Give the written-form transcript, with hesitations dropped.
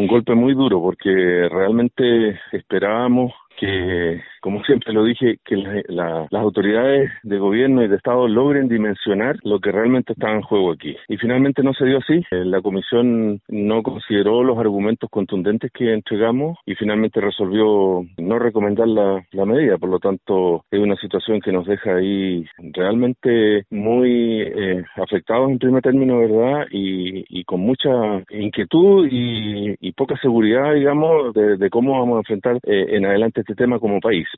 golpe muy duro porque realmente esperábamos que, como siempre lo dije, que las autoridades de gobierno y de Estado logren dimensionar lo que realmente está en juego aquí. Y finalmente no se dio así. La comisión no consideró los argumentos contundentes que entregamos y finalmente resolvió no recomendar la medida. Por lo tanto, es una situación que nos deja ahí realmente muy afectados en primer término, ¿verdad? Y con mucha inquietud y poca seguridad, digamos, de cómo vamos a enfrentar en adelante este tema como país.